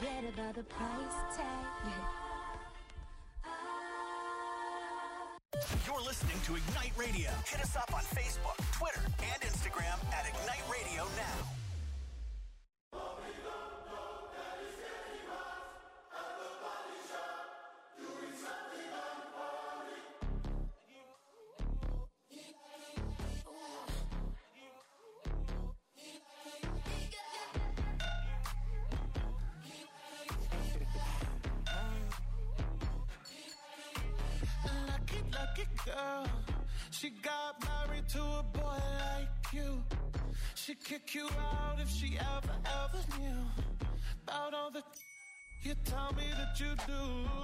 forget about the price tag. You're listening to Ignite Radio. Hit us up on Facebook, Twitter, and Instagram at Ignite Radio Now. Girl, she got married to a boy like you. She'd kick you out if she ever knew about all the you tell me that you do.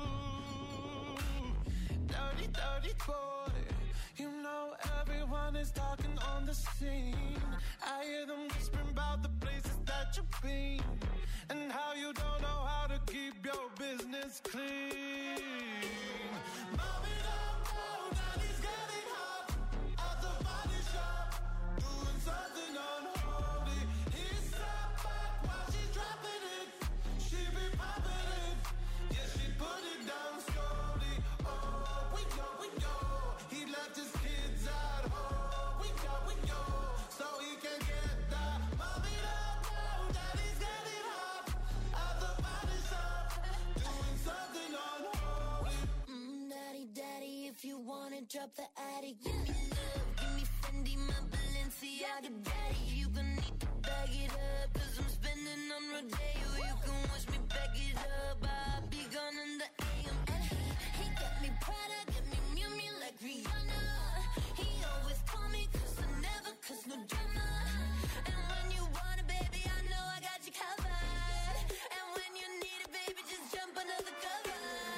Dirty, dirty boy. You know everyone is talking on the scene. I hear them whispering about the places that you've been and how you don't know how to keep your business clean. Mommy, don't know that he's getting hot at the body shop, doing something unholy. He sat back while she's dropping it. She be popping it. Yeah, she put it down slowly. Oh, we go. He left his kids at home. We go. So he can get that. Mommy, don't know that he's getting hot at the body shop, doing something unholy. Daddy, if you wanna drop the attic, give me love, give me Fendi, my Balenciaga daddy. You gonna need to bag it up, cause I'm spending on Rodeo. You can watch me back it up, I'll be gone in the AM. And he got me Prada, got me Miu Miu like Rihanna. He always call me cause I never cause no drama. And when you want it, baby, I know I got you covered. And when you need it, baby, just jump under the covers.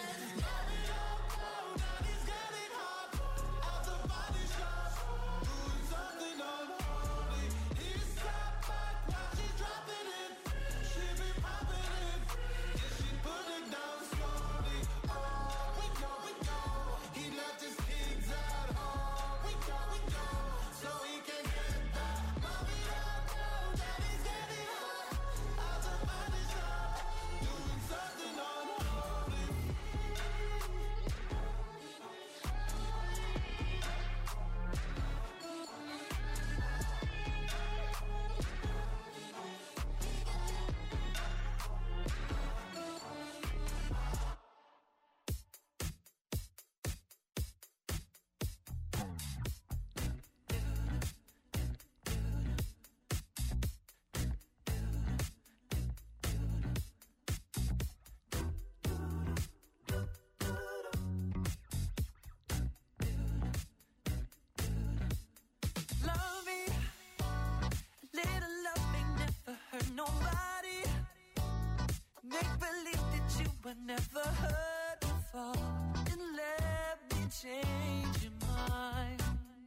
Never heard before, and let me change your mind.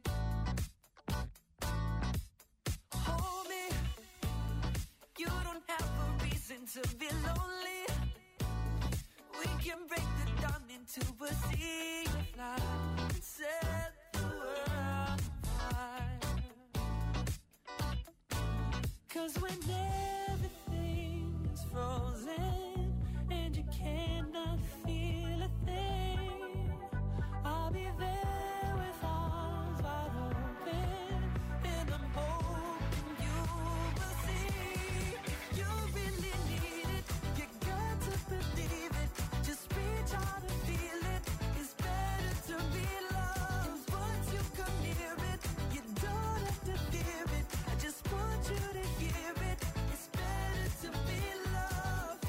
Hold me, you don't have a reason to be lonely. We can break the dawn into a sea of light and set the world on fire. Cause when everything's frozen and you cannot feel a thing, I'll be there with arms wide open, and I'm hoping you will see. If you really need it, you got to believe it. Just reach out and feel it. It's better to be loved. Once you come near it, you don't have to fear it. I just want you to hear it. It's better to be loved.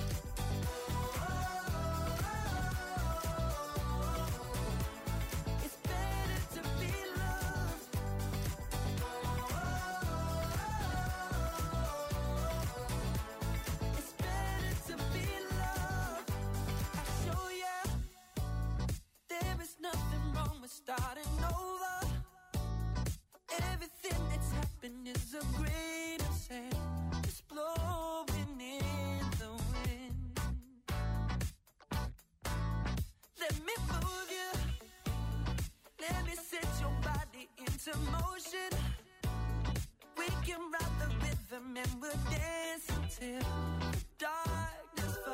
It's better to be loved. It's better to be loved. I show ya there is nothing wrong with starting over. Everything that's happened is a grain of sand, just blowing in the wind. Let me move you. Let me set your body into motion. We can ride the rhythm and we'll dance until the darkness falls.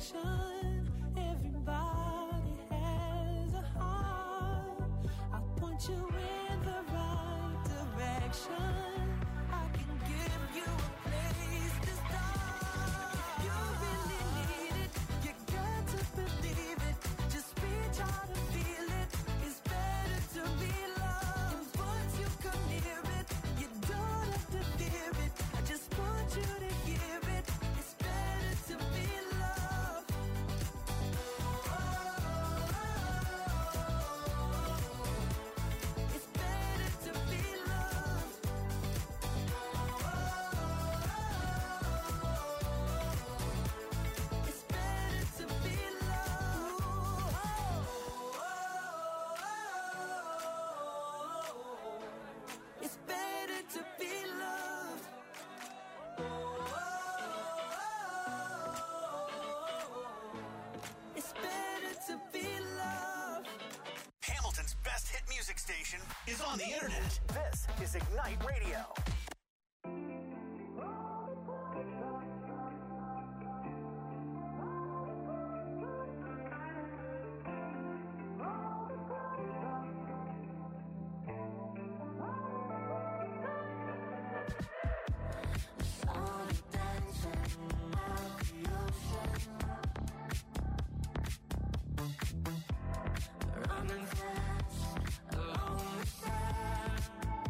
direction. Everybody has a heart. I'll point you in the right direction. I can give you a place to start. If you really need it, you got to believe it. Just reach out and feel it. It's better to be loved. And once you come near it, you don't have to fear it. I just want you to hear it. It's better to be loved. It's better to be loved. It's better to be loved. It's better to be loved. It's better to be loved. Hamilton's best hit music station is on the internet. This is Ignite Radio. Running fast along the sand.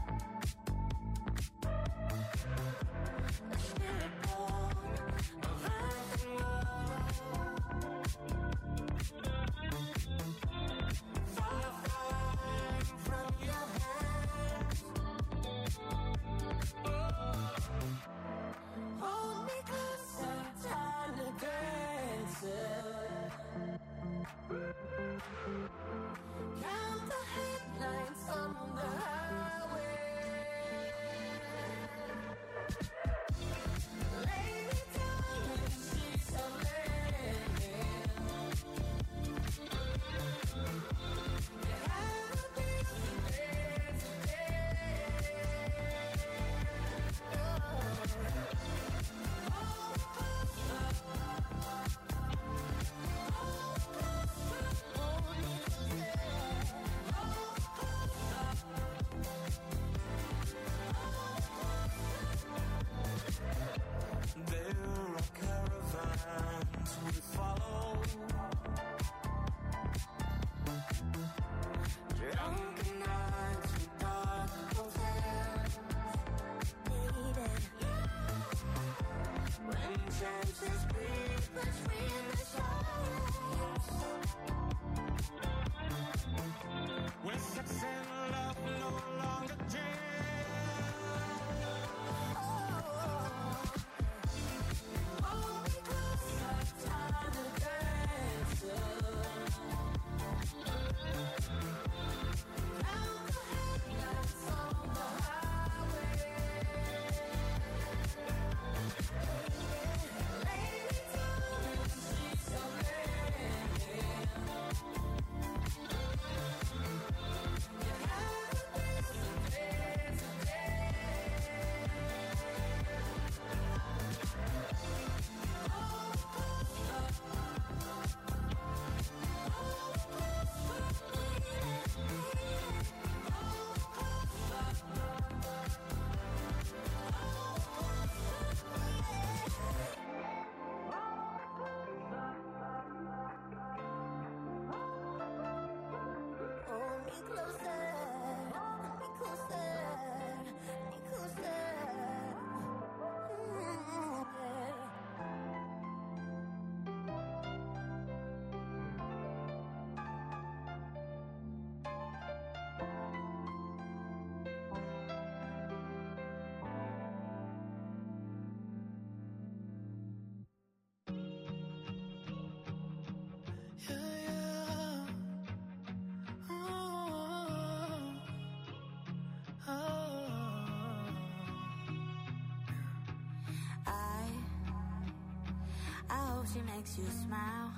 she makes you smile.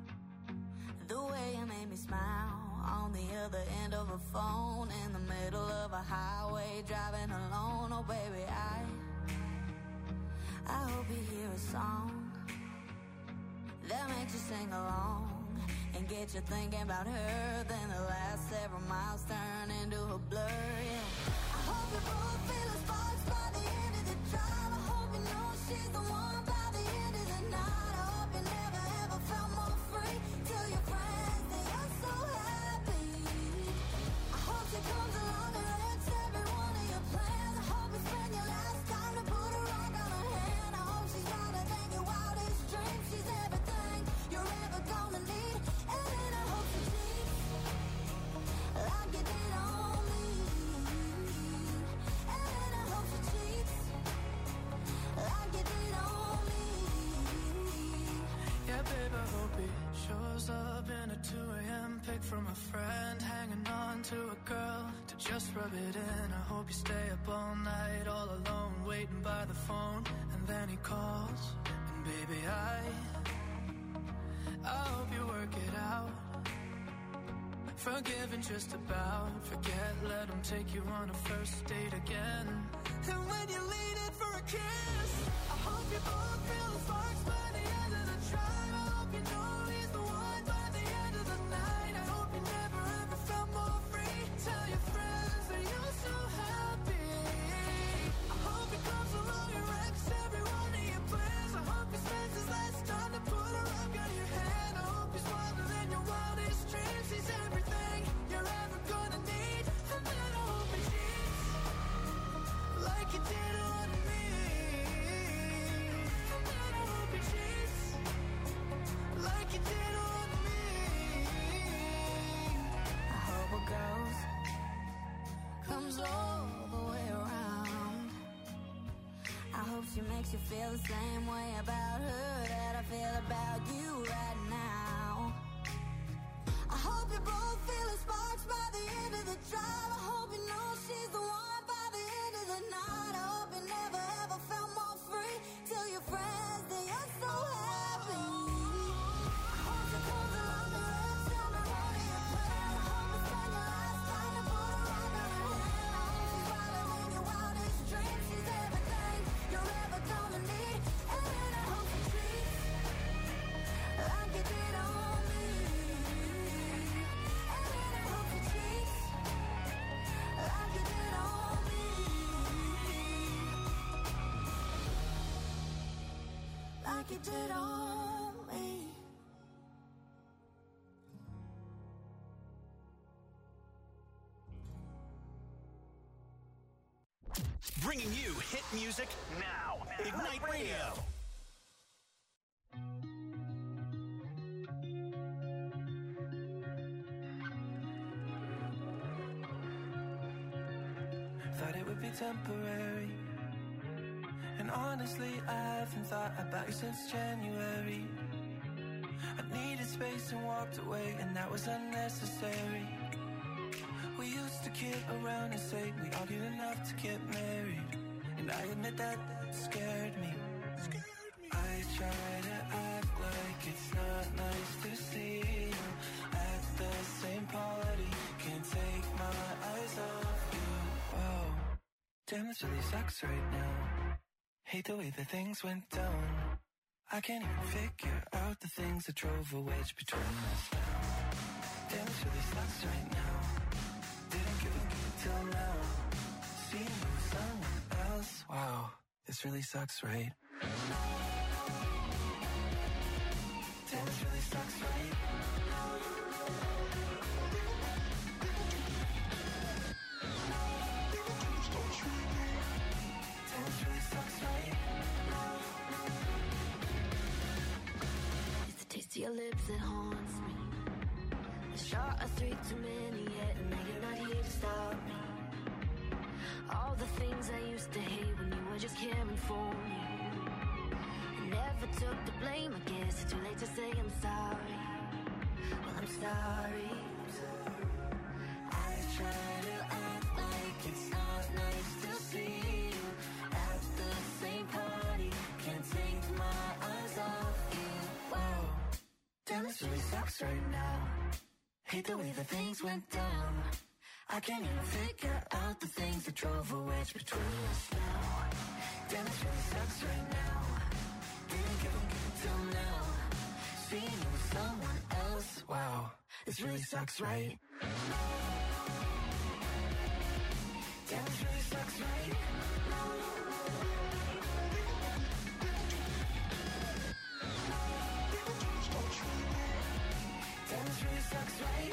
The way you made me smile. On the other end of a phone, in the middle of a highway, driving alone. Oh baby, I hope you hear a song that makes you sing along and get you thinking about her. Then the last several miles turn into a blur, yeah. I hope you both feel the sparks by the end of the drive. I hope you know she's the one by the end of the night. I hope you never ever felt more free. Tell your friends that you're so happy. I hope she comes along and wrecks every one of your plans. I hope you spend your last time to put a rock on her hand. I hope she's wilder than your wildest dreams. She's everything you're ever gonna need. And then I hope she cheats like you did on me. And then I hope she cheats like you did on me. Yeah, babe, I hope he shows up in a 2 a.m. pic from a friend, hanging on to a girl to just rub it in. I hope you stay up all night, all alone, waiting by the phone, and then he calls. And baby, I hope you work it out. Forgiving just about, forget, let him take you on a first date again. And when you lean in for a kiss, I hope you both feel the sparks by the end of the drive. I hope you know he's the one by the end of the night. I hope you never ever felt more free. Tell your friends that you're so happy. I hope he comes along and wrecks every one of your plans. I hope he spends his last time to put a rock on your hand. I hope he's wilder than your wildest dreams. He's everything you're ever gonna need. And then I hope he cheats like you did on me. And then I hope he cheats like you did on me. I hope a ghost comes all the way around. I hope she makes you feel the same way about her that I feel about you right now. I hope you both feel the sparks by the end of the drive. I hope you know she's the one by the end of the night. I hope you never ever felt more free. Tell your friends that you're so happy. I hope she comes along and wrecks every one of your plans. I hope you spend your last time to put a rock on her hand. I hope she's wilder than your wildest dreams. She's everything you're ever gonna need. And then I hope she treats like you did on me. And then I hope she treats like you did on me. Like you did on me. Bringing you hit music now. Ignite Radio. Thought it would be temporary. And honestly, I haven't thought about you since January. I needed space and walked away, and that was unnecessary. We used to kid around and say we argued enough to get married. And I admit that scared me. I try to act like it's not nice to see you at the same party. Can't take my eyes off you. Whoa, damn, this really sucks right now. Hate the way that things went down. I can't even figure out the things that drove a wedge between us now. Damn, this really sucks right now. Didn't give a good till now. Seeing you with someone else. Wow, this really sucks, right? Damn, this really sucks, right? Damn, this really sucks, right? It's the taste of your lips that haunts me. The shot of 3 too many yet, and now you're not here to stop me. All the things I used to hate when you were just caring for me. I never took the blame, I guess it's too late to say I'm sorry. Well, I'm sorry. I try to act like it's not nice to see you at the same party. Can't take my eyes off you. Wow, damn, this really sucks right now. Hate the way that things went down. I can't even figure out the things that drove a wedge between us now. Damn, this really sucks right now. Didn't give a good till now. This really sucks, right? Damn, this really sucks, right? Damn, this really sucks, right?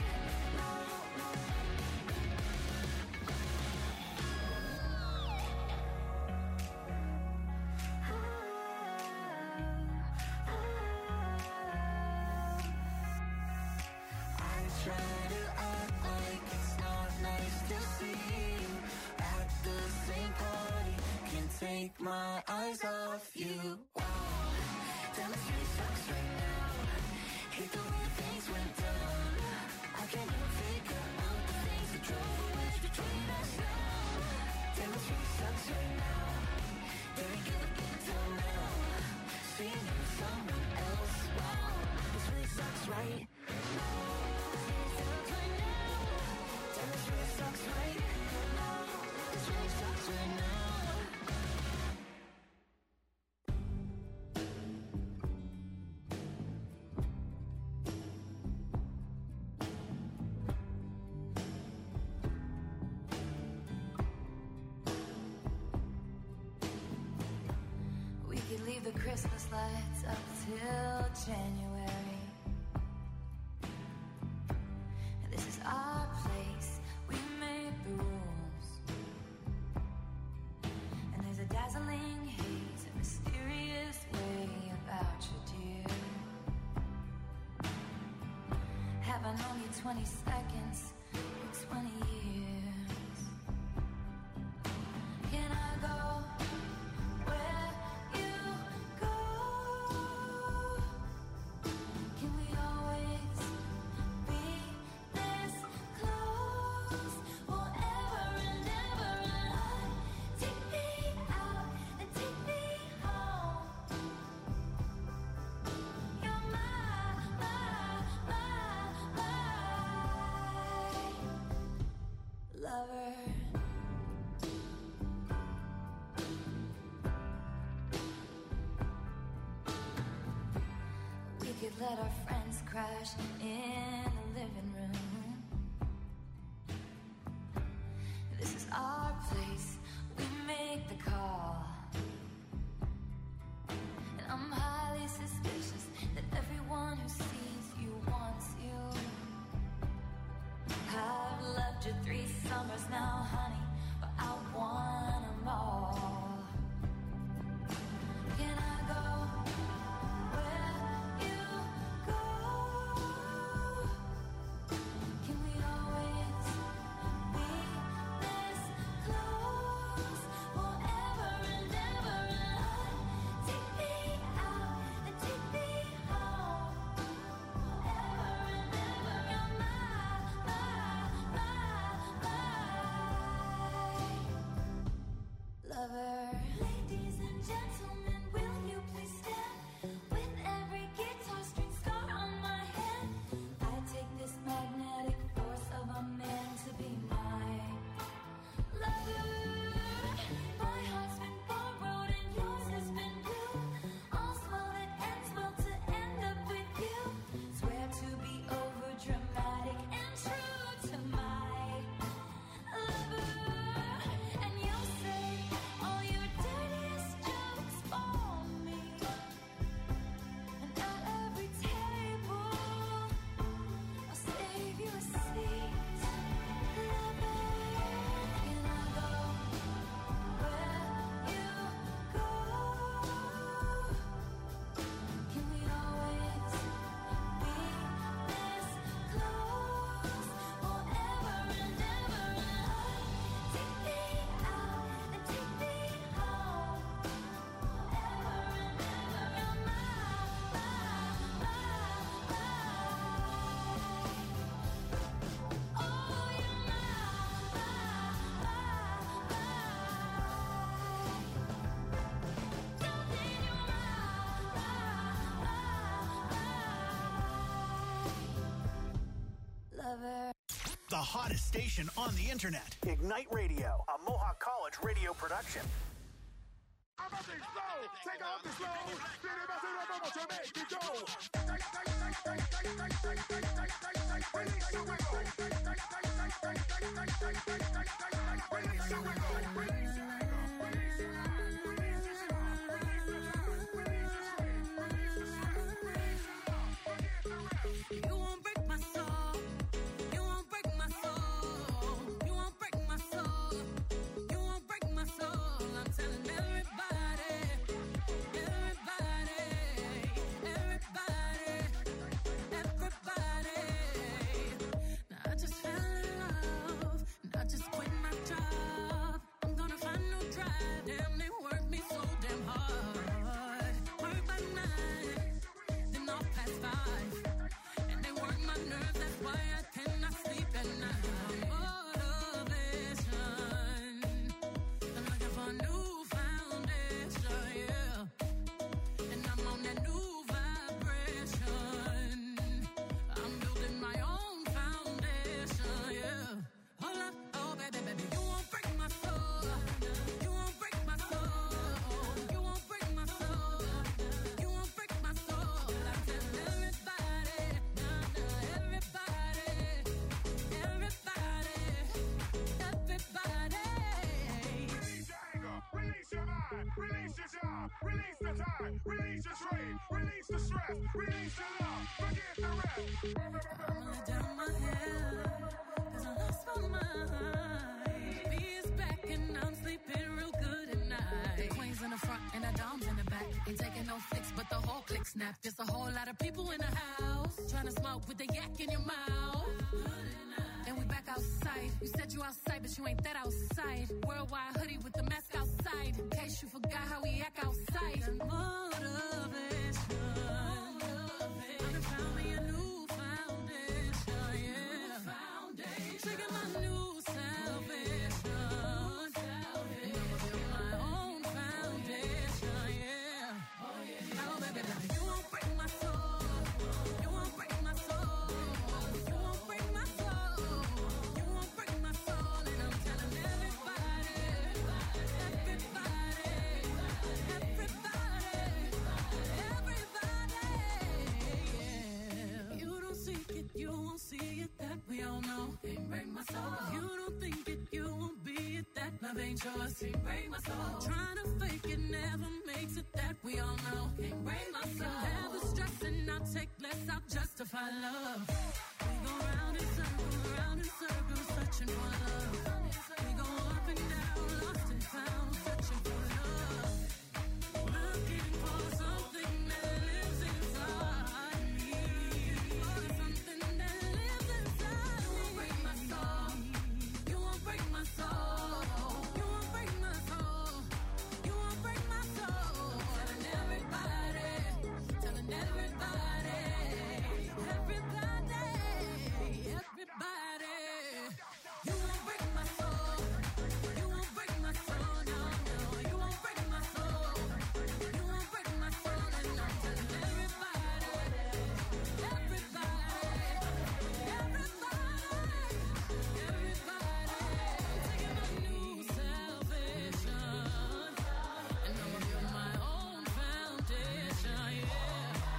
Take my eyes off you. Wow, damn, this really sucks right now. Hate the way things went down. I can't even figure out the things that drove a wedge between us now. Damn, this really sucks right now. There ain't gonna be until now. Seeing you with someone else. Wow, this really sucks right now. Damn, this really sucks right now. This really sucks right now. Leave the Christmas lights up till January. This is our place, we made the rules. And there's a dazzling haze, a mysterious way about you, dear. Have I known you 20 seconds or 20 years? Can I go? Let our friends crash in the living room. This is our place, we make the call. And I'm highly suspicious that everyone who sees you wants you. I've loved you 3 summers now, honey, but I want them all. Can I go? Ladies and gentlemen, will you please stand? With every guitar string scar on my hand, I take this magnetic force of a man to be my lover. My heart's been borrowed and yours has been blue. All's well that ends well to end up with you. Swear to be over dramatic and true to my lover. And you'll say all your dirtiest jokes for me. And at every table, I'll save you a seat. Lover, can I go where you go? Can we always be this close? Forever and ever and take me out and take me home. Forever and ever, you're my. Oh, you're my. Darling, you're my lover. The hottest station on the internet. Ignite Radio, a Mohawk College radio production. Take off the slow. Snap, there's a whole lot of people in the house trying to smoke with the yak in your mouth. And we back outside. You said you outside, but you ain't that outside. Worldwide hoodie with the mask outside. In case you forgot how we act outside. Motivation. I done found me a new foundation, yeah. Trigger my new salvation. And I'ma build my own foundation, yeah. Oh, baby, baby. You don't think it, you won't be it. That love ain't yours. Can't break my soul. Trying to fake it never makes it. That we all know. Can't break my soul. Never stressing, I'll take less. I'll justify love. We go round in circles, searching for love. We go up and down, lost and found, searching for love. Looking for something that lives inside me. For something that lives inside me. Break my soul. You won't break my soul. You won't break my soul. You won't break my soul. Telling everybody. You won't break my soul. You won't break my soul. No, no. You won't break my soul. You won't break my soul. And I'm telling everybody. Taking my new salvation. And I'ma build my own foundation, yeah.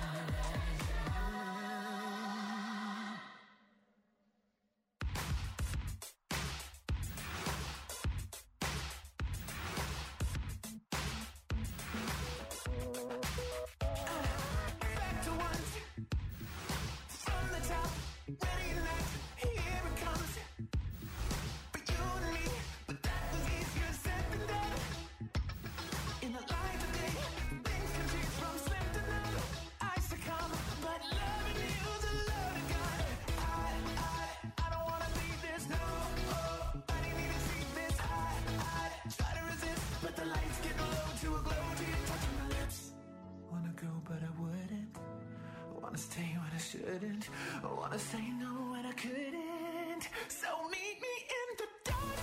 Back to once, from the top, ready and light, here it comes. For you and me, but that was easier said than done. In the light of day, things can change from slim to none. I succumb, but loving you's a load of gun. I don't wanna leave this, no. I didn't even see this. I try to resist, but the lights get low to a glow till you're touching my lips. Wanna go, but I wouldn't. Wanna stay when I shouldn't. Wanna say no when I couldn't. So meet me in the dark.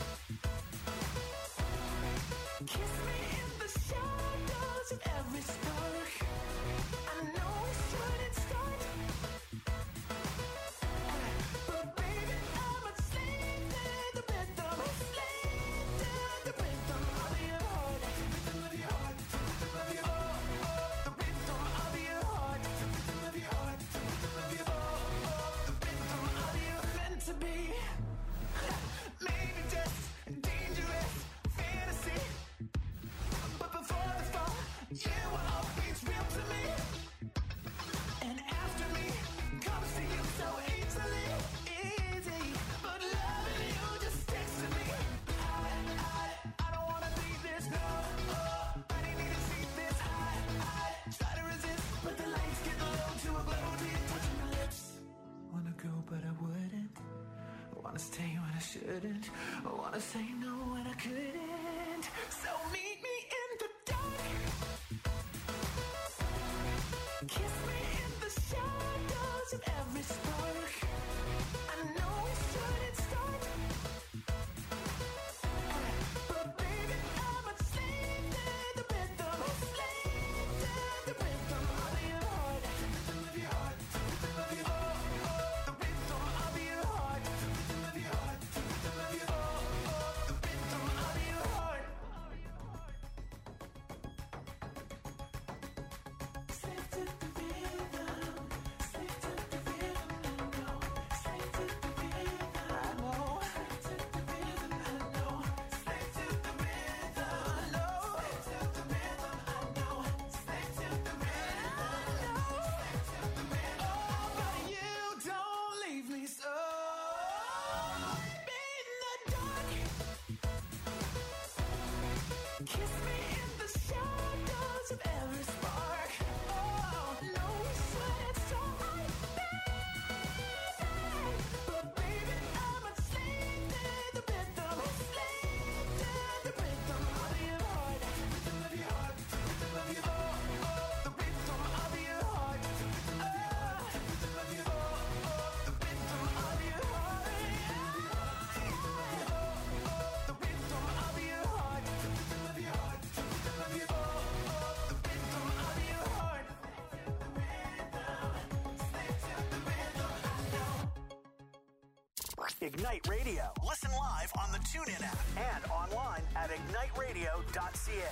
Kiss me in the shadows of every spark. I know we shouldn't start, but baby, I'm a slave to the rhythm. Slave to the rhythm of your heart. Rhythm of your heart. Rhythm of your heart. The rhythm of your heart. The rhythm of your heart. The rhythm of your heart. The rhythm wanna stay when I shouldn't. I wanna say no when I couldn't. So meet me in the dark. Kiss me in the shadows of every spark. I know we shouldn't start, but baby, I'm a slave to the rhythm. A slave to the rhythm of your heart. The rhythm of your heart. The rhythm of your heart. The rhythm of your heart. The rhythm of your heart. The rhythm of your heart. The rhythm of your heart. Slave to the rhythm. Slave to the rhythm. I know. Slave to the rhythm. I know. Slave to the rhythm. I know. Slave to the rhythm. I know. Slave to the rhythm. I know. Slave to the rhythm. I know. Slave to the rhythm. Oh, but you don't leave me so. In the dark. Kiss me in the shadows of every spark. Oh, no, we shouldn't start, but baby, I'm a slave to the rhythm. A slave to the rhythm of your heart. The rhythm of your heart. The rhythm of your heart. The rhythm of your heart. The rhythm of your heart. The rhythm of your heart. The rhythm of your heart. The rhythm of your heart. The rhythm of your heart. The rhythm of your heart. The rhythm of your heart. Slave to the rhythm. I know. Ignite Radio. Listen live on the TuneIn app and online at igniteradio.ca.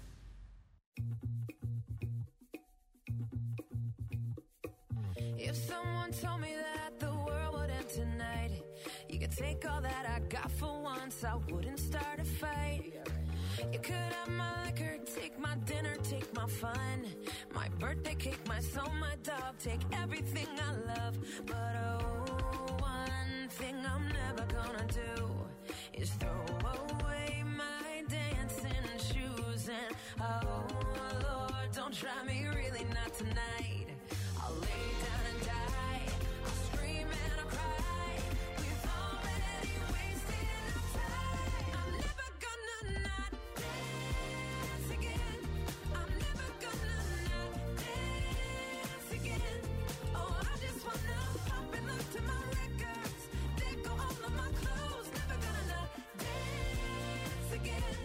If someone told me that the world would end tonight, you could take all that I got for once, I wouldn't start a fight. You could have my liquor, take my dinner, take my fun, my birthday cake, my soul, my dog, take everything I love. But oh, one thing I'm never gonna do is throw away my dancing shoes. And oh Lord, don't try me, really not tonight. I'll lay down and die, I'll scream and I'll cry. We've already wasted our time. I'm never gonna not dance again. I'm never gonna not dance again. Oh, I just wanna pop and look to my records. They go all of my clothes. Never gonna not dance again.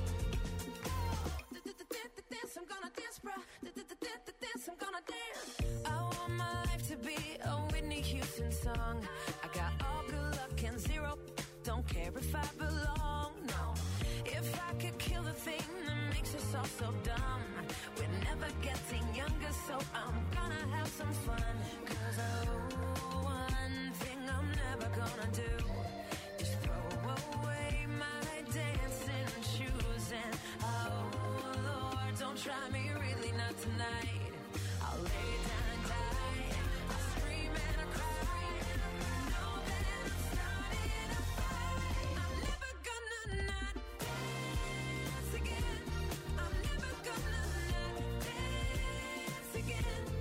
Dance, I'm gonna dance, bruh. Dance, I'm gonna dance. I want my life to be a Whitney Houston song. I got all good luck and zero. Don't care if I belong, no. If I could kill the thing that makes us all so dumb, we're never getting younger, so I'm gonna have some fun. 'Cause oh, one thing I'm never gonna do is throw away my dancing shoes. And oh Lord, don't try me, really not tonight. I'll lay down and die, I'll scream and I'll cry. Know that I'm starting a fight. I'm never gonna not dance again. I'm never gonna not dance again.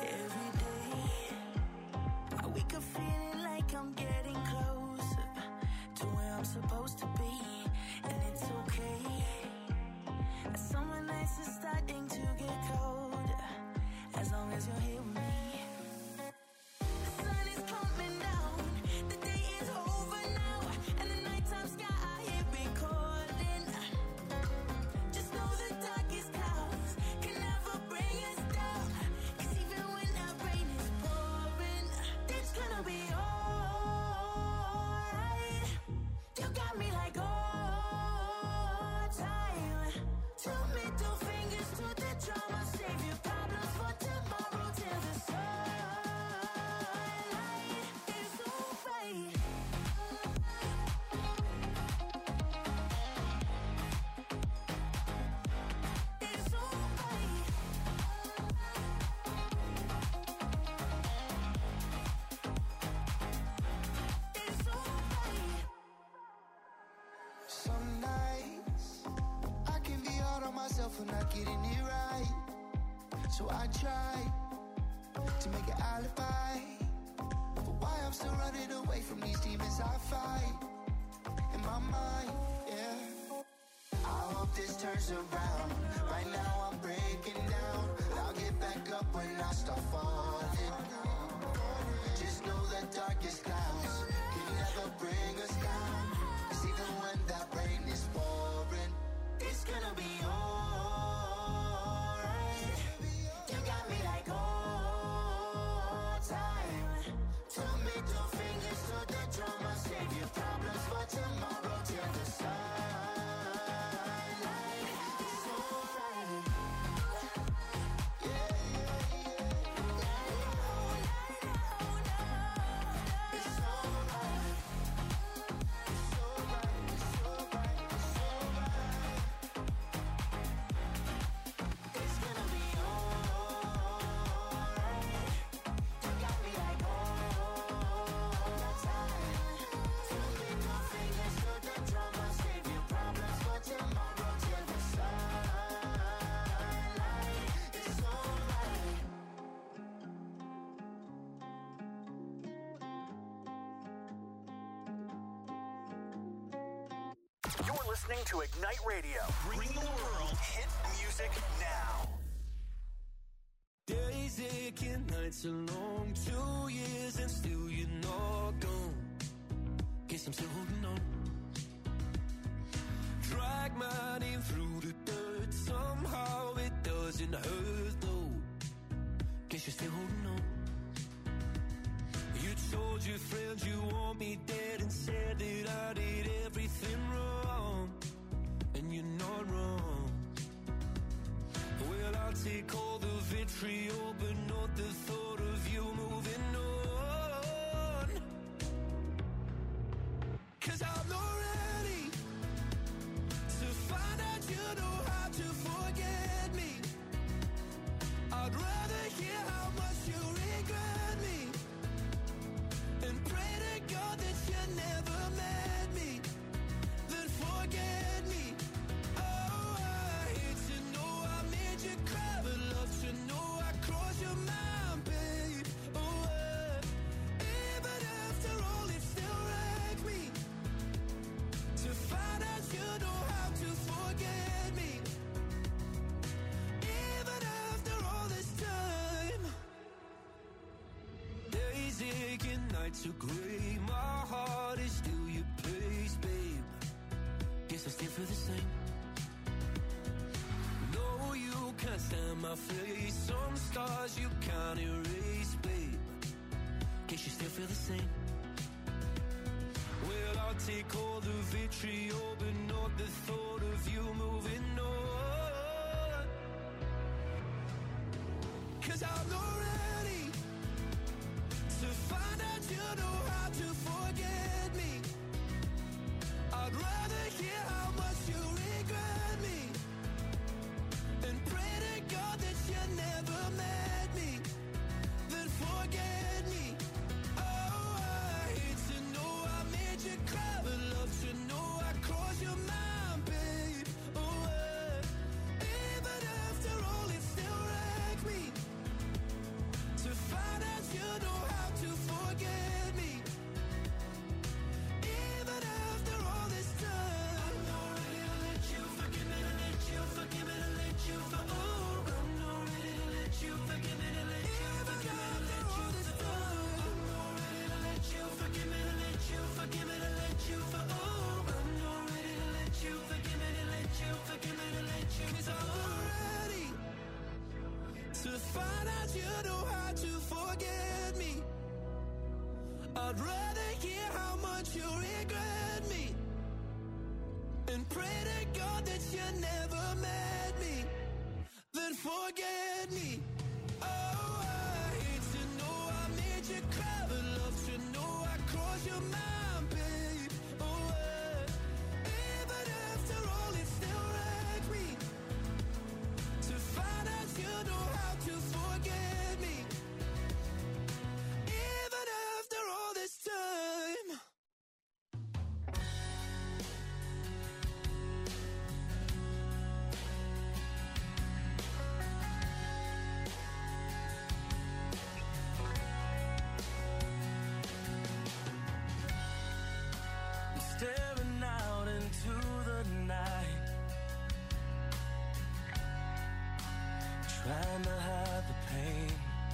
every day. I wake up feeling like I'm getting closer to where I'm supposed to be, and it's okay. Summer nights are starting to get colder, as long as you're here with me. The sun is coming down, the day is over now, and the nighttime sky I hear it calling. Just know the darkest clouds can never bring us down, 'cause even when that rain is pouring, it's gonna be alright. You got me like all time. Two middle fingers to the drama, save your problems for tomorrow till the sunlight is alright. It's alright. It's alright. Some nights I can be hard on myself for not getting it right. So I try to make an alibi for why I'm still running away from these demons I fight in my mind, yeah. I hope this turns around. Right now I'm breaking down, but I'll get back up when I start falling. Just know the darkest clouds can never bring us down, 'cause even when that rain is pouring, it's gonna be alright. You got me like all time. Two middle fingers to the drama, save your problems for tomorrow till the sunlight is alright. Yeah, yeah, yeah. It's alright. It's alright. It's alright. It's alright. It's gonna be alright. You got me like all time. Two middle fingers to the drama, save your problems for tomorrow till the sunlight is alright. You're listening to Ignite Radio, bringing the world hit music now. Days aching, nights are long, 2 years and still you're not gone. Guess I'm still holding on. Drag my name through the dirt, somehow it doesn't hurt though. Guess you're still holding on. You told your friends you want me dead and said that I did everything wrong, and you're not wrong. Well, I'll take all the vitriol, but not the thought of you moving on. 'Cause I'm not ready to find out you know how to forget me. I'd rather hear how much you regret me and pray to God that you never met me, then forget me. Oh, I hate to know I made you cry, but love to know I crossed your mind, babe. Oh, even after all, it still wrecked me to find out you know how to forget me. Even after all this time, days aching, nights are gray. My heart is still your place, babe. Guess I still feel the same. No, you can't stand my face. Some stars you can't erase, babe. Guess you still feel the same. Well, I'll take all the vitriol, but not the thought of you moving on. 'Cause I'm not ready to find out you know how to forget me. I'd rather hear how much you regret me and pray to God that you never met me, then forget me. Oh, I hate to know I made you cry, but love to know I crossed your mind, babe. Oh, even after all, it still wrecked me I'd rather hear how much you regret me and pray to God that you never met me, then forget me. Oh, I hate to know I made you cry, but love to know I crossed your mind, babe. Oh, even after all, it still wrecks me to find out you know how to forget me, even after all this time. Staring out into the night, trying to hide the pain.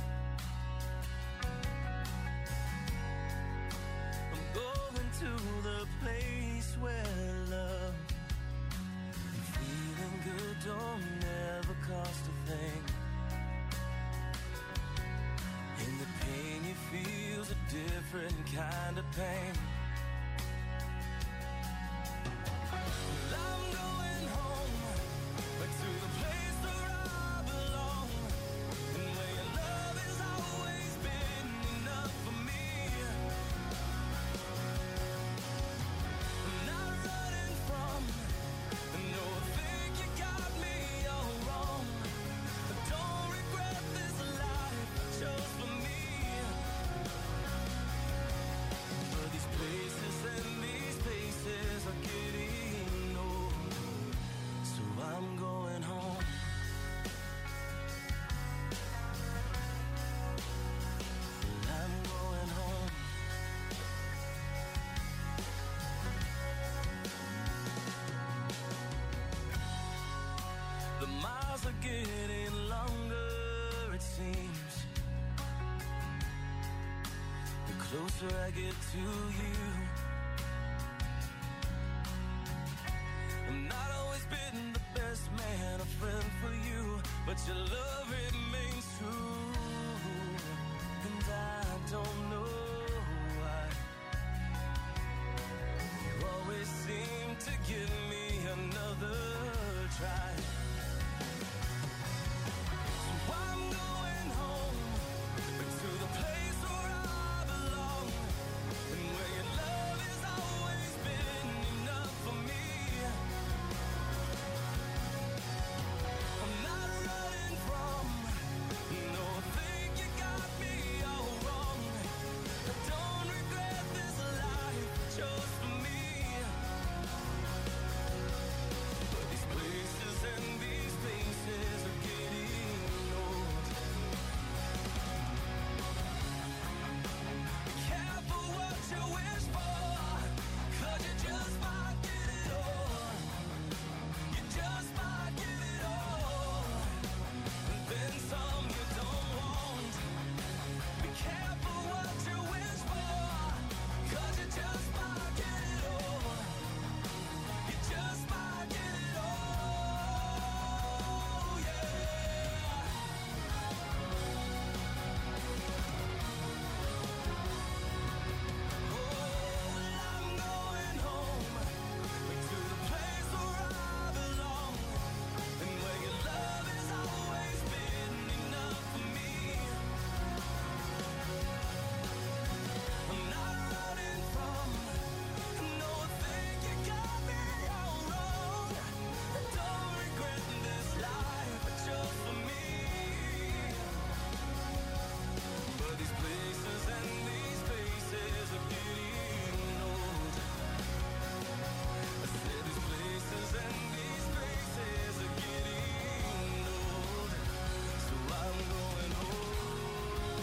I'm going to the place where love and feeling good don't never cost a thing. And the pain you feel's a different kind of pain. I'm going home, back to the place where I belong, and where your love has always been enough for me. I'm not running from, no, I think you got me all wrong. I don't regret this life I chose for me. But these places and these places are getting old, so I'm going home. I'm going home. The miles are getting longer, it seems. The closer I get to you, I've not always been the best man, a friend for you, but your love remains true. And I don't know why you always seem to give me another try. So I'm going home, back to the place where I belong, and where your love has always been enough for me. I'm not running from, no, I think you got me all wrong. I don't regret this life I chose for me. But these places and these places are getting old. Be careful what you wish for, 'cause you just might get it all. You just might get it all, and then some you don't want. Be careful what you wish for, 'cause you just might get it all. You just might get it all, yeah. Oh, well, I'm going home, back to the place where I belong, and where your love has always been enough for me. I'm not running from, no, I think you got me all wrong. I don't regret this life I chose for me. But these places and these places are getting old. I said these places and these places are getting old, so I'm going home.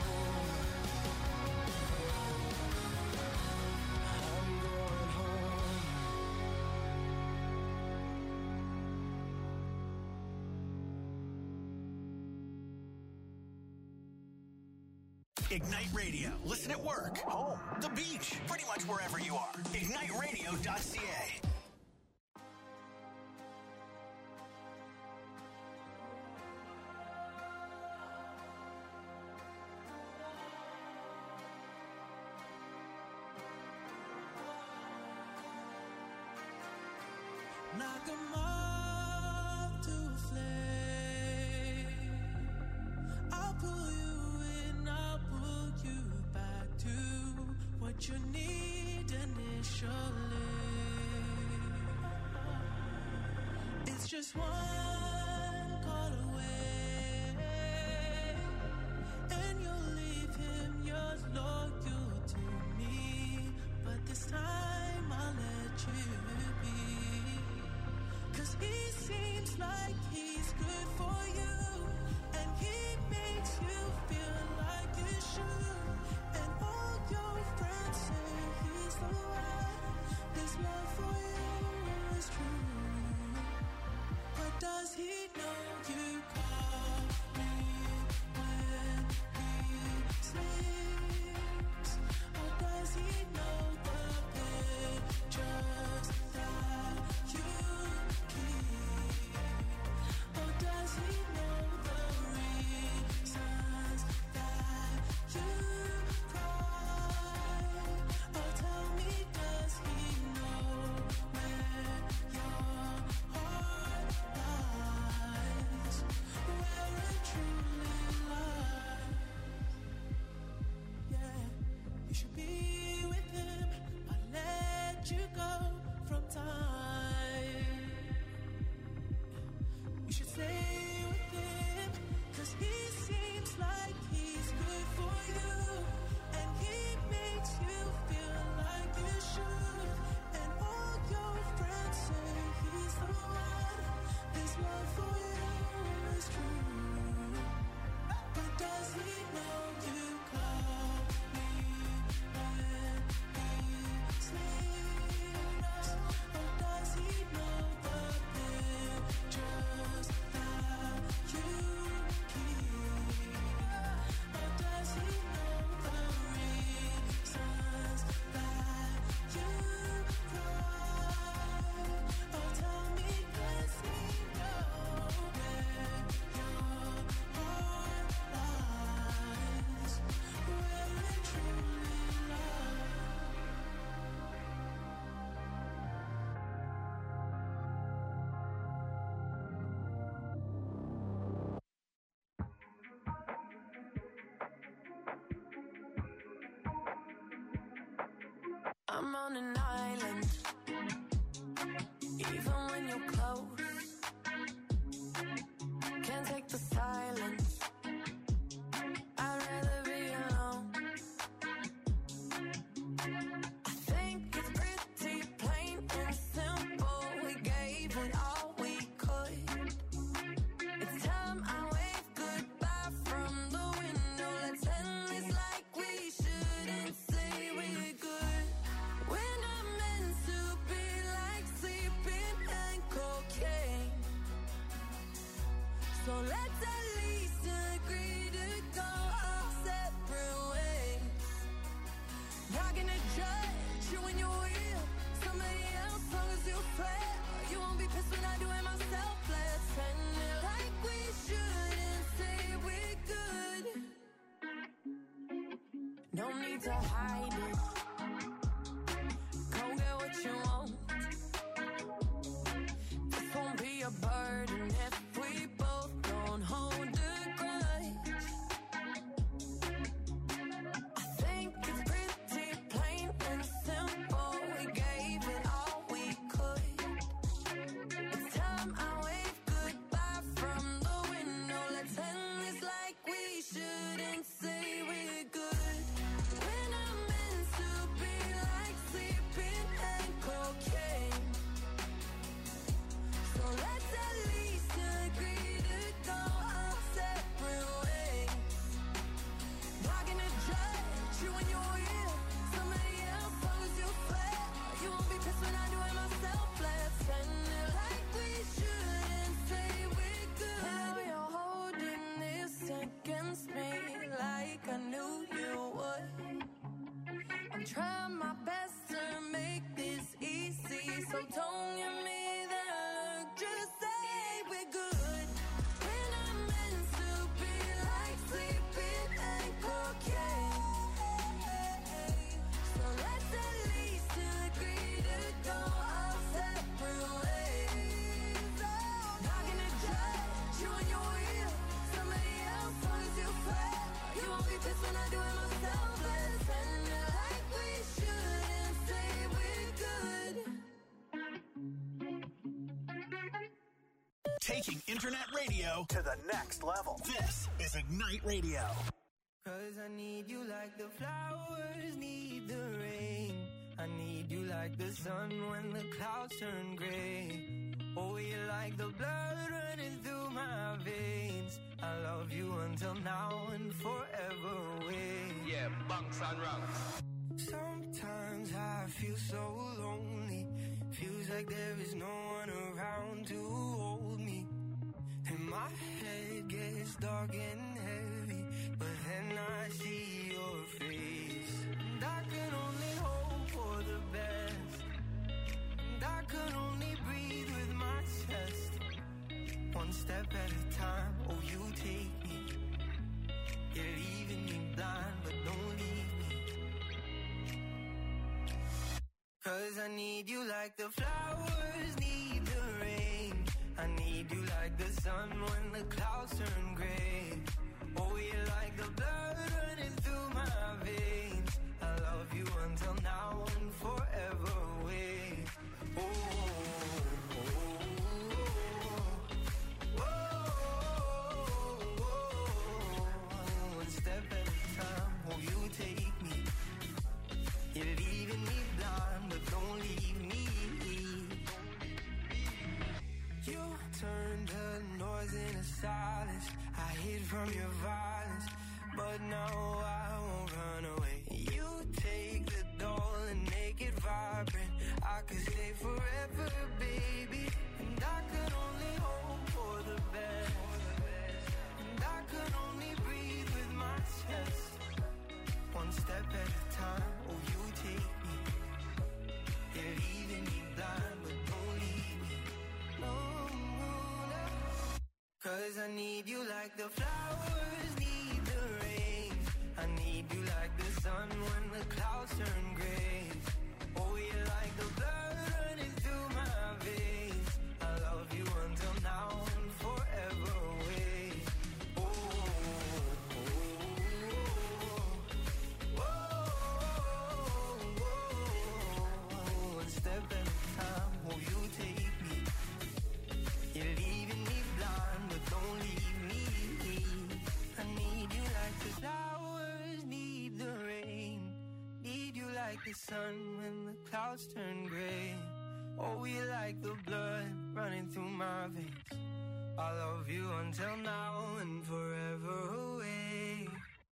I'm going home. Ignite Radio. Listen at work, home, the beach, pretty much wherever you are. IgniteRadio.ca. like a moth to a flame. I'll pull you in, I'll pull you back to what you need initially. It's just one call away, and you'll leave him yours loyal to me. But this time I'll let you be, 'cause he seems like he's good for you, and he makes you feel like you should. And all your friends say he's the one. His love for you is true. But does he know you call me when he sleeps? Or does he know the pictures that you keep? Or does he know the reasons that you cry? Or tell me, does he know where your heart lies, where it truly lies? Yeah, you should be with him, but let you go from time. You should stay with him, 'cause he seems like he's good for you, and he makes you feel like you should. And all your friends say he's the one. His love for you is true. But does he know you call me when he sleeps? Or does he know the pictures that you keep? Or does he know the reasons that you cry? Or tell me, does he know where your heart lies, where it truly lies? I'm on an island, even when you're close. Can't take the silence, I'd rather be alone. I think it's pretty plain and simple, we gave it all we could. It's time I wave goodbye from the window. Let's end this like we shouldn't say we're good. We're not meant to be like sleeping and cocaine. So let's at least agree to go our separate ways. Not gonna judge you when you're with somebody else, long as you swear you won't be pissed when I do it myself. Let's end it like we shouldn't say we're good. No need to hide it. Go get what you want. This won't be a burden if we both don't hold a grudge. I think it's pretty plain and simple, we gave it all we could. It's time I wave goodbye from the window. Let's end this like we shouldn't say we're good. We're not meant to be like sleeping and cocaine. So let's at least agree to go our separate ways. Not gonna judge you when you're with somebody else, long as you swear you won't be pissed when I do it myself. Let's end it like we shouldn't say we're good. Now you're holding this against me like I knew you would. I'm trying my best to make this easy, so don't give me that look, just say we're good. We're not meant to be like sleeping and cocaine. So let's at least agree to go our separate ways. Taking internet radio to the next level. This is Ignite Radio. 'Cause I need you like the flowers need the rain. I need you like the sun when the clouds turn gray. Oh, you're like the blood running through my veins. I love you until now and forever away. Yeah, bunks and rungs. Sometimes I feel so lonely. Feels like there is no one around to hold me. And my head gets dark and heavy, but then I see your face. And I can only hope for the best. And I can only breathe with my chest. One step at a time, oh you take me. You're leaving me blind, but don't leave me. 'Cause I need you like the flowers need the rain. I need you like the sun when the clouds turn gray. Oh, you're like the blood running through my veins. I love you until now and forever away. Oh, oh, oh, oh, oh. One step at a time, oh, you take me. You're leaving me blind, but don't leave me. You turned the noise into silence. I hid from your violence, but now I won't run away. You take the doll and make it vibrant. I could stay forever, baby. And I could only hope for the best. And I could only breathe with my chest. One step at a time, oh you take me. You're leaving me blind, but don't leave me. No, no, no. 'Cause I need you like the flowers need the rain. I need you like the sun when the clouds turn gray. Oh, you're like the blood running through my veins. I love you until now and forever away. Oh, oh, oh, oh, oh. One step at a time, oh, you take me. You're leaving me blind, but don't leave me. I need you like the flowers need the rain. Need you like the sun when the clouds turn gray. Oh, you're like the blood running through my veins. I love you until now and forever away.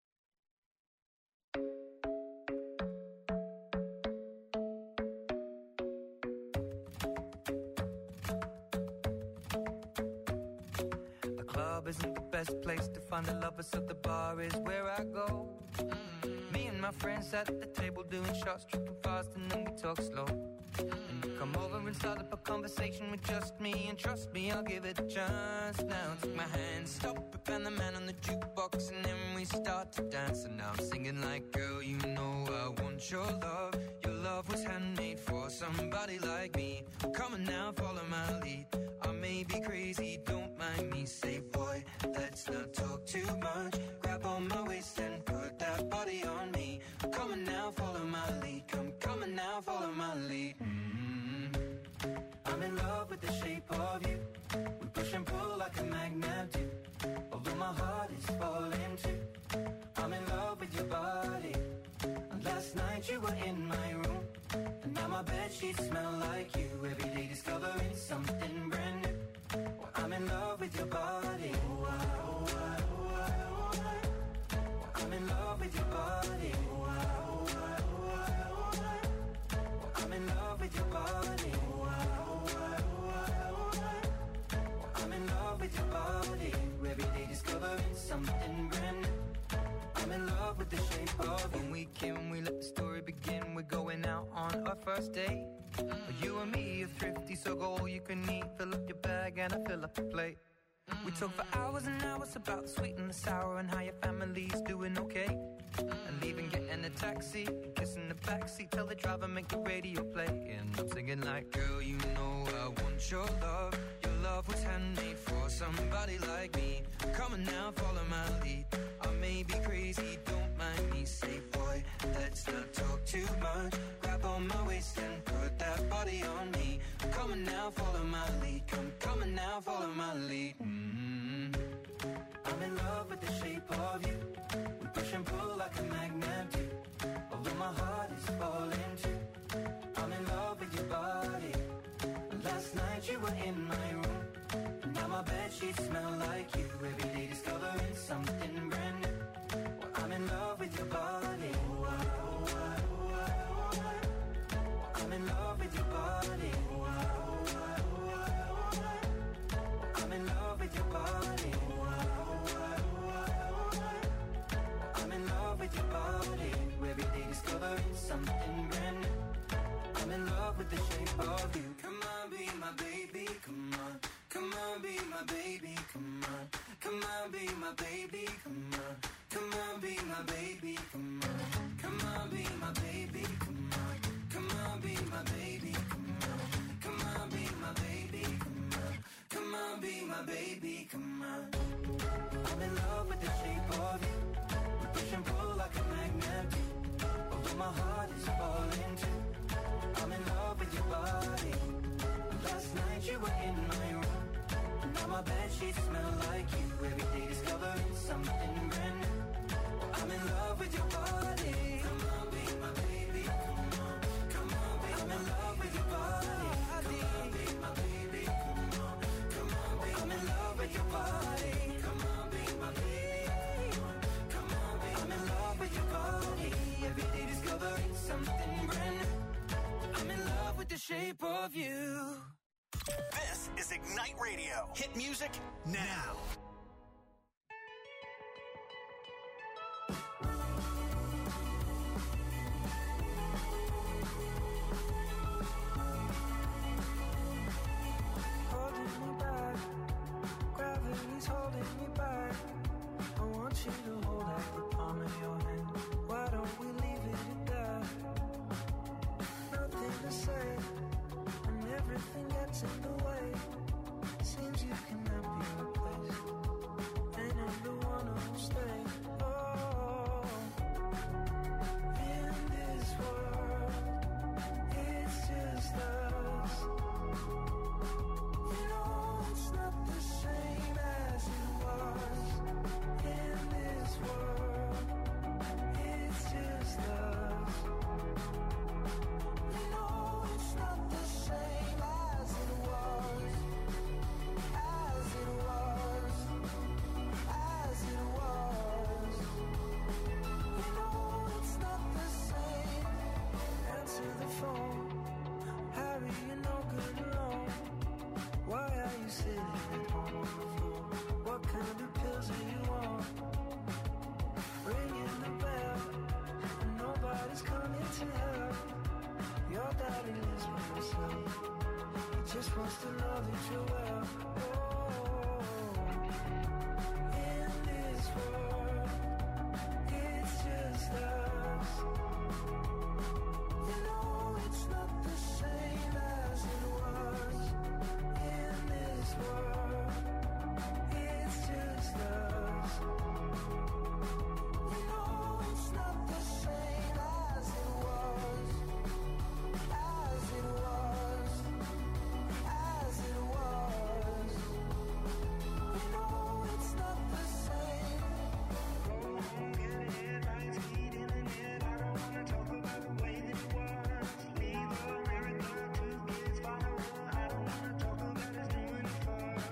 The club isn't the best place to find the lovers, so the bar is where I go. Me and my friends sat at the table doing shots, tripping fast, and then we talk slow. And you come over and start up a conversation with just me, and trust me, I'll give it a chance. Now take my hand, stop it, and the man on the jukebox, and then we start to dance. And now I'm singing like, girl, you know I want your love. Your love was handmade for somebody like me. Come on now, follow my lead. I may be crazy, don't mind me. Say, boy, let's not talk too much. Grab on my waist and put that body on me. Come on now, follow my lead. Come on now, follow my lead. I'm in love with the shape of you. We push and pull like a magnet do. Although my heart is falling too. I'm in love with your body. And last night you were in my room, and now my bedsheets smell like you. Every day discovering something brand new. Well, I'm in love with your body. Oh, I, oh, I, oh, I, oh, I. Well, I'm in love with your body. Oh, I, oh, I, oh, I, oh, I. Well, I'm in love with your body. Oh, I, oh, I, oh, I, oh, I. Well, I'm in love with your body. Every day discovering something brand new. I'm in love with the shape of you. When we came and we let the story begin, we're going out on our first date. You and me are thrifty, so go all you can eat. Fill up your bag and I fill up the plate. We talk for hours and hours about the sweet and the sour, and how your family's doing okay. And leaving, getting a taxi, kissing the backseat, tell the driver make the radio play. And I'm singing like, girl, you know I want your love. Your love was handmade for somebody like me. Come on now, follow my lead. I may be crazy, don't mind me. Say, boy, let's not talk too much. Grab on my waist and put that body on me. Come on now, follow my lead. Come on now, follow my lead. I'm in love with the shape of you. We push and pull like a magnet do. Although my heart is falling too. I'm in love with your body. Last night you were in my room. Now my bedsheets smell like you. Every day discovering something brand new. Well, I'm in love with your body. I'm in love with your body. I'm in love with your body. I'm in love with your body. Every day discovering something brand new. I'm in love with the shape of you. Come on, be my baby, come on. Come on, be my baby, come on. Come on, be my baby, come on. Come on, be my baby, come on. Come on, be my baby, come on. Come on, be my baby, come on. Come on, be my baby, come on. Come on, be my baby, come on. I'm in love with the shape of you. We push and pull like a magnet do. Although my heart is falling too. I'm in love with your body. Last night you were in my room. Now my bedsheets smell like you. Every day discovering something brand new. I'm in love with your body. Come on, be my baby. Come on, come on, be. I'm in love with your body. Come on, be my baby. Come on, come on, be. I'm in love with your body. Come on, be my baby. Come on, be. I'm in love with your body. Every day discovering something brand new. I'm in love with the shape of you. This is Ignite Radio. Hit music now. Holding me back, gravity's holding me back. I want you to hold out the palm of your hand. Why don't we leave it at that? Nothing to say, and everything gets in the way. Seems you cannot be replaced, and I'm the one who'll stay. Oh, in this world, it's just us. You know it's not the same as it was. In this world, it's just us. You know it's not the same as it was. As it was. As it was. You know it's not the same. Answer the phone. Harry, you're no good alone. Why are you sitting at home on the floor? What kind of pills are you on? Ringing the bell, and nobody's coming to help. Your daddy lives by himself. He just wants to know that you're well. Oh, in this world, it's just us. You know it's not the same as it was. In this world, it's just us. You know it's not the same as it was. As it was. As it was. You know it's not the same. Go home, get it, lights, heat in the net. I don't wanna talk about the way that it was. Leave America, 2 kids follow her. I don't wanna talk about us doing it first.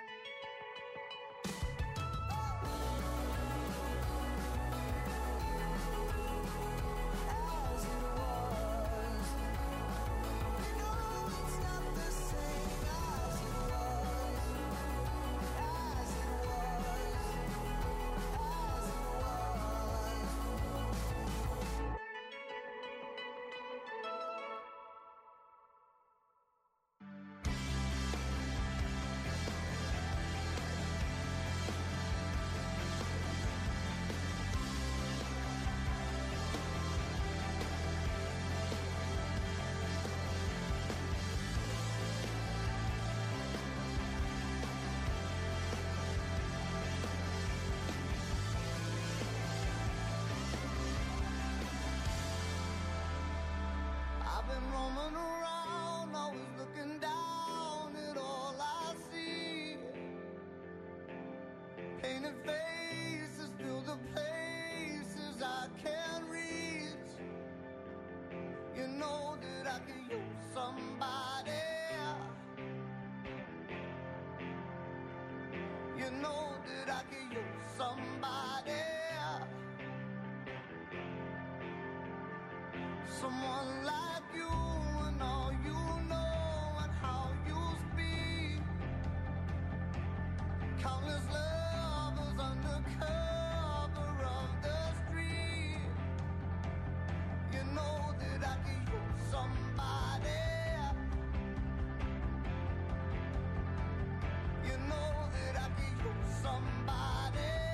As it was. You know it's not the same as it was. As it was. As it was. I've been roaming around, always looking down at all I see. Painted faces fill the places I can't reach. You know that I could use somebody. You know that I could use somebody. Someone like you and all you know and how you speak. Countless lovers under cover of the street. You know that I could use somebody. You know that I could use somebody.